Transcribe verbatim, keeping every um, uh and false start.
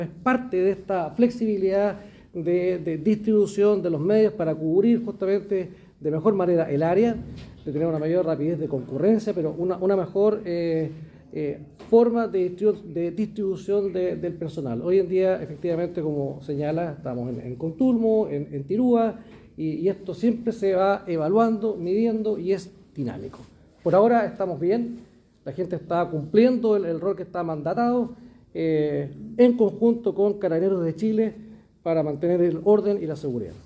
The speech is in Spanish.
Es parte de esta flexibilidad de, de distribución de los medios para cubrir justamente de mejor manera el área, de tener una mayor rapidez de concurrencia, pero una, una mejor eh, eh, forma de, distribu de distribución de, del personal. Hoy en día, efectivamente, como señala, estamos en, en Contulmo, en, en Tirúa, y, y esto siempre se va evaluando, midiendo y es dinámico. Por ahora estamos bien, la gente está cumpliendo el, el rol que está mandatado, eh, en conjunto con Carabineros de Chile para mantener el orden y la seguridad.